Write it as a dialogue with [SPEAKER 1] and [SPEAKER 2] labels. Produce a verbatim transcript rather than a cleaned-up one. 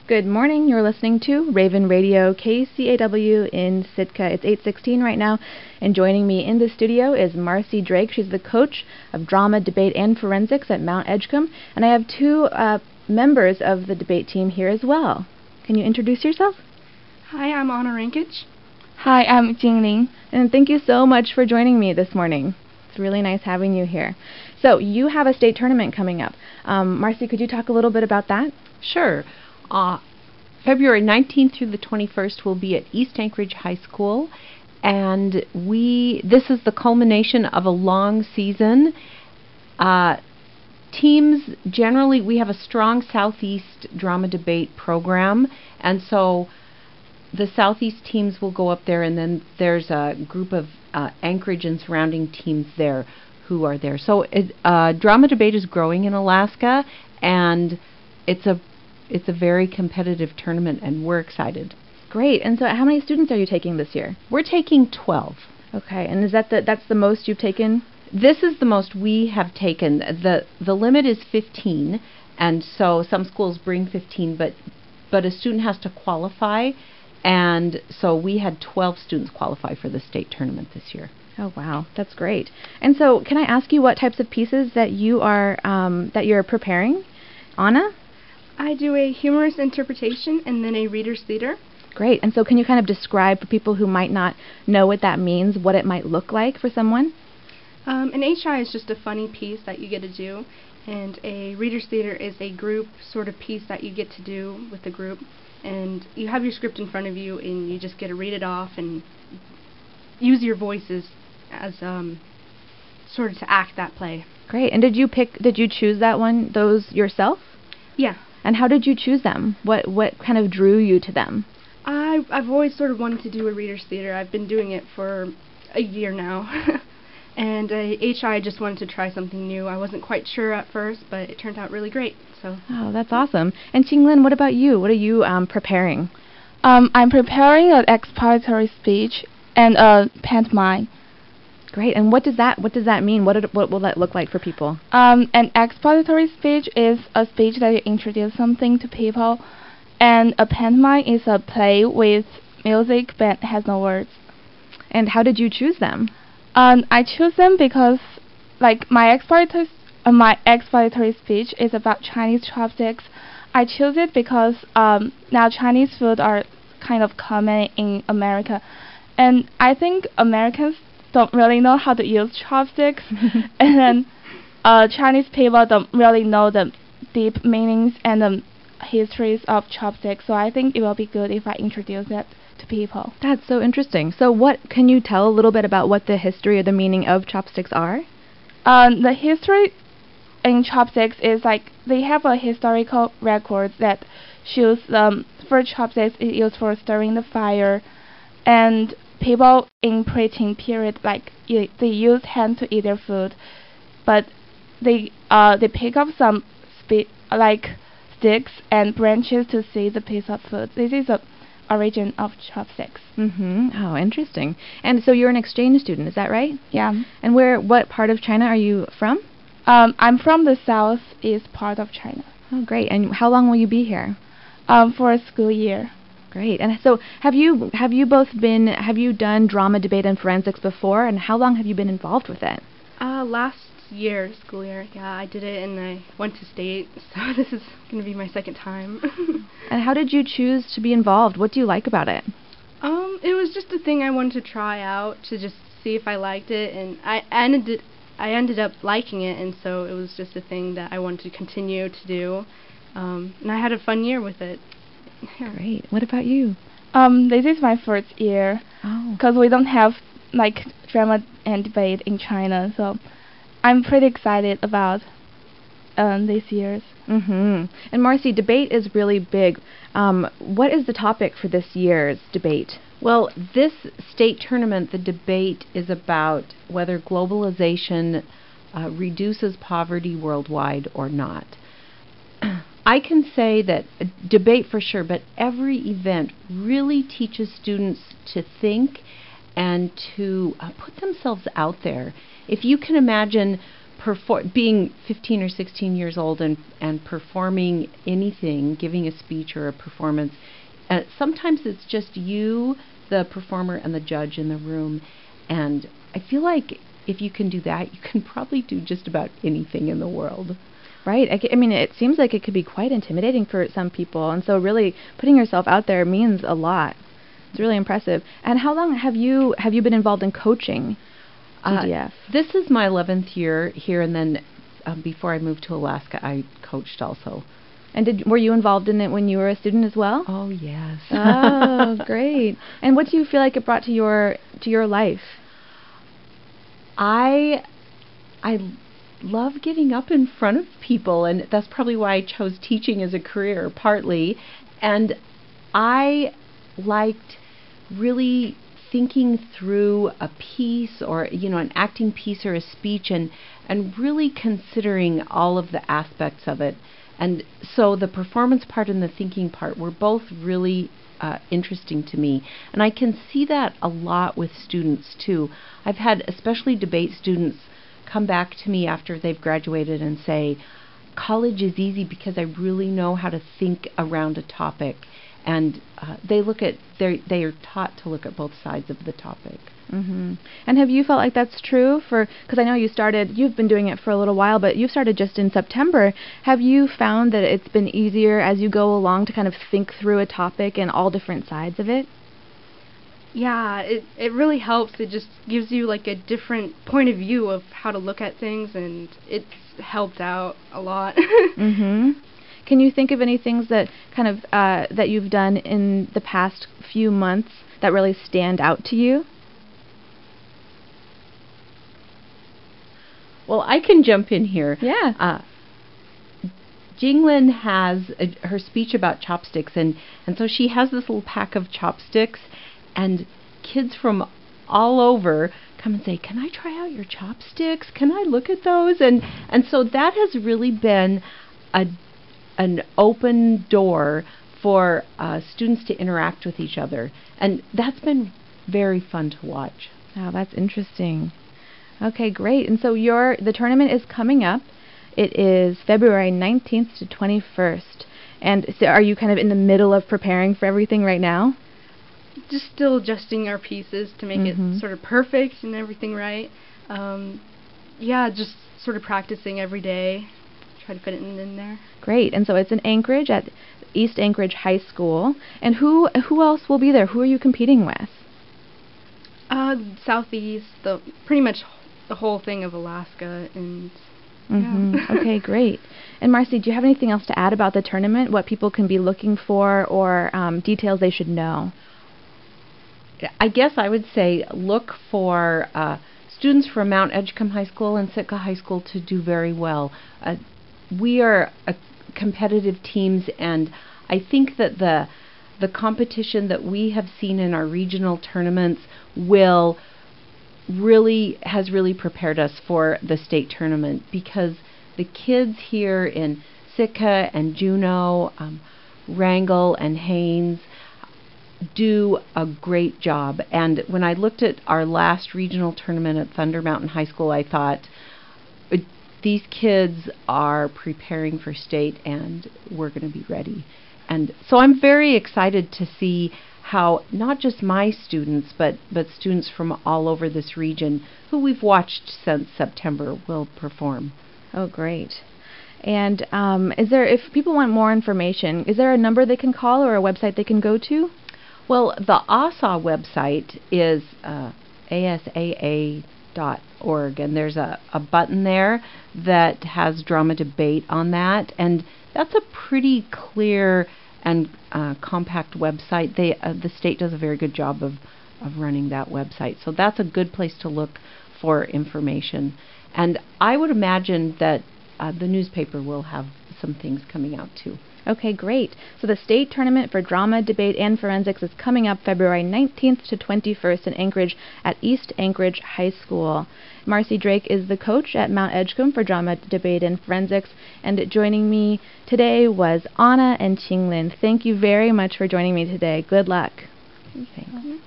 [SPEAKER 1] Good morning. You're listening to Raven Radio K C A W in Sitka. It's eight sixteen right now, and joining me in the studio is Marcy Drake. She's the coach of drama, debate, and forensics at Mount Edgecombe, and I have two uh, members of the debate team here as well. Can you introduce yourself?
[SPEAKER 2] Hi, I'm Anna Rankage.
[SPEAKER 3] Hi, I'm Jingling.
[SPEAKER 1] And thank you so much for joining me this morning. It's really nice having you here. So you have a state tournament coming up. Um, Marcy, could you talk a little bit about that?
[SPEAKER 4] Sure. Uh, February nineteenth through the twenty-first will be at East Anchorage High School, and we this is the culmination of a long season. Uh, teams, generally, we have a strong Southeast drama debate program, and so the Southeast teams will go up there, and then there's a group of uh, Anchorage and surrounding teams there who are there. So it, uh, drama debate is growing in Alaska, and it's a it's a very competitive tournament, and we're excited.
[SPEAKER 1] Great. And so how many students are you taking this year?
[SPEAKER 4] We're taking twelve.
[SPEAKER 1] Okay. And is that the, that's the most you've taken?
[SPEAKER 4] This is the most we have taken. The the limit is fifteen, and so some schools bring fifteen, but but a student has to qualify, and so we had twelve students qualify for the state tournament this year.
[SPEAKER 1] Oh wow, that's great. And so can I ask you what types of pieces that you are um, that you're preparing? Anna?
[SPEAKER 2] I do a humorous interpretation and then a reader's theater.
[SPEAKER 1] Great. And so can you kind of describe for people who might not know what that means, what it might look like for someone?
[SPEAKER 2] Um, an H I is just a funny piece that you get to do, and a reader's theater is a group sort of piece that you get to do with the group. And you have your script in front of you, and you just get to read it off and use your voices as um, sort of to act that play.
[SPEAKER 1] Great. And did you pick, did you choose that one, those yourself?
[SPEAKER 2] Yeah.
[SPEAKER 1] And how did you choose them? What what kind of drew you to them?
[SPEAKER 2] I, I've always sort of wanted to do a reader's theater. I've been doing it for a year now. And uh, H I just wanted to try something new. I wasn't quite sure at first, but it turned out really great. So.
[SPEAKER 1] Oh, that's awesome. And Qinglin, what about you? What are you um, preparing?
[SPEAKER 3] Um, I'm preparing an expository speech and a pantomime.
[SPEAKER 1] Great. And what does that what does that mean? What did, what will that look like for people?
[SPEAKER 3] Um, an expository speech is a speech that you introduce something to people, and a pantomime is a play with music but has no words.
[SPEAKER 1] And how did you choose them?
[SPEAKER 3] Um, I choose them because, like, my expository uh, my expository speech is about Chinese chopsticks. I choose it because um, now Chinese food are kind of common in America, and I think Americans don't really know how to use chopsticks, and then uh, Chinese people don't really know the deep meanings and the histories of chopsticks. So I think it will be good if I introduce that to people.
[SPEAKER 1] That's so interesting. So what can you tell a little bit about what the history or the meaning of chopsticks are?
[SPEAKER 3] Um, the history in chopsticks is like they have a historical record that shows the first chopsticks is used for stirring the fire, and people in pre-Qing period, like y they use hand to eat their food, but they uh they pick up some spe like sticks and branches to see the piece of food. This is the origin of chopsticks.
[SPEAKER 1] Mm-hmm. Oh, interesting. And so you're an exchange student, is that right?
[SPEAKER 3] Yeah.
[SPEAKER 1] And where, what part of China are you from?
[SPEAKER 3] Um, I'm from the southeast part of China.
[SPEAKER 1] Oh, great. And how long will you be here?
[SPEAKER 3] Um, for a school year.
[SPEAKER 1] Great. And so have you have you both been, have you done drama, debate, and forensics before, and how long have you been involved with it?
[SPEAKER 2] Uh, last year, school year, yeah, I did it, and I went to state, so this is going to be my second time.
[SPEAKER 1] And how did you choose to be involved? What do you like about it?
[SPEAKER 2] Um, it was just a thing I wanted to try out, to just see if I liked it, and I ended, I ended up liking it, and so it was just a thing that I wanted to continue to do, um, and I had a fun year with it.
[SPEAKER 1] Great. What about you?
[SPEAKER 3] Um, this is my first year,
[SPEAKER 1] Oh.
[SPEAKER 3] because we don't have like drama and debate in China, so I'm pretty excited about um, this year's.
[SPEAKER 1] Mm-hmm. And Marcy, debate is really big. Um, what is the topic for this year's debate?
[SPEAKER 4] Well, this state tournament, the debate is about whether globalization uh, reduces poverty worldwide or not. I can say that uh, debate for sure, but every event really teaches students to think and to uh, put themselves out there. If you can imagine perform being fifteen or sixteen years old and and performing anything, giving a speech or a performance. Uh, sometimes it's just you, the performer, and the judge in the room, and I feel like if you can do that, you can probably do just about anything in the world.
[SPEAKER 1] Right. I, I mean, it seems like it could be quite intimidating for some people, and so really putting yourself out there means a lot. It's really impressive. And how long have you have you been involved in coaching C D F?
[SPEAKER 4] Uh, this is my eleventh year here, and then um, before I moved to Alaska, I coached also.
[SPEAKER 1] And did were you involved in it when you were a student as well?
[SPEAKER 4] Oh yes.
[SPEAKER 1] Oh, great. And what do you feel like it brought to your to your life?
[SPEAKER 4] I I love getting up in front of people, and that's probably why I chose teaching as a career, partly. And I liked really thinking through a piece, or you know, an acting piece or a speech, and and really considering all of the aspects of it. And so the performance part and the thinking part were both really uh, interesting to me, and I can see that a lot with students too. I've had especially debate students come back to me after they've graduated and say, college is easy because I really know how to think around a topic, and uh, they look at they they are taught to look at both sides of the topic.
[SPEAKER 1] Mm-hmm. And have you felt like that's true for, because I know you started, you've been doing it for a little while, but you've started just in September. Have you found that it's been easier as you go along to kind of think through a topic and all different sides of it?
[SPEAKER 2] Yeah, it it really helps. It just gives you like a different point of view of how to look at things, and it's helped out a lot.
[SPEAKER 1] Mm-hmm. Can you think of any things that kind of uh, that you've done in the past few months that really stand out to you?
[SPEAKER 4] Well, I can jump in here.
[SPEAKER 1] Yeah.
[SPEAKER 4] Uh, Jinglin has a, her speech about chopsticks, and, and so she has this little pack of chopsticks, and kids from all over come and say, "Can I try out your chopsticks? Can I look at those?" And and so that has really been a an open door for uh, students to interact with each other, and that's been very fun to watch.
[SPEAKER 1] Wow, that's interesting. Okay, great. And so your the tournament is coming up. It is February nineteenth to twenty-first. And so are you kind of in the middle of preparing for everything right now?
[SPEAKER 2] Just still adjusting our pieces to make
[SPEAKER 1] Mm-hmm.
[SPEAKER 2] it sort of perfect and everything right. Um, yeah, just sort of practicing every day. Try to fit it in, in there.
[SPEAKER 1] Great. And so it's in Anchorage at East Anchorage High School. And who who else will be there? Who are you competing with?
[SPEAKER 2] Uh, Southeast, the pretty much the whole thing of Alaska, and
[SPEAKER 1] Mm-hmm.
[SPEAKER 2] yeah.
[SPEAKER 1] Okay, great. And Marcy, do you have anything else to add about the tournament? What people can be looking for, or um, details they should know?
[SPEAKER 4] I guess I would say look for uh, students from Mount Edgecombe High School and Sitka High School to do very well. Uh, we are uh, competitive teams, and I think that the the competition that we have seen in our regional tournaments will really has really prepared us for the state tournament, because the kids here in Sitka and Juneau, um, Wrangell and Haines do a great job. And when I looked at our last regional tournament at Thunder Mountain High School, I thought, these kids are preparing for state, and we're going to be ready. And so I'm very excited to see how not just my students, but, but students from all over this region who we've watched since September will perform.
[SPEAKER 1] Oh, great. And um, is there, if people want more information, is there a number they can call or a website they can go to?
[SPEAKER 4] Well, the A S A website is uh, A S A A dot org, and there's a, a button there that has drama debate on that, and that's a pretty clear and uh, compact website. They uh, the state does a very good job of, of running that website, so that's a good place to look for information. And I would imagine that uh, the newspaper will have some things coming out too.
[SPEAKER 1] Okay, great. So the state tournament for drama, debate, and forensics is coming up February nineteenth to twenty-first in Anchorage at East Anchorage High School. Marcy Drake is the coach at Mount Edgecombe for drama, debate, and forensics. And joining me today was Anna and Jinglin. Thank you very much for joining me today. Good luck.
[SPEAKER 4] Thanks.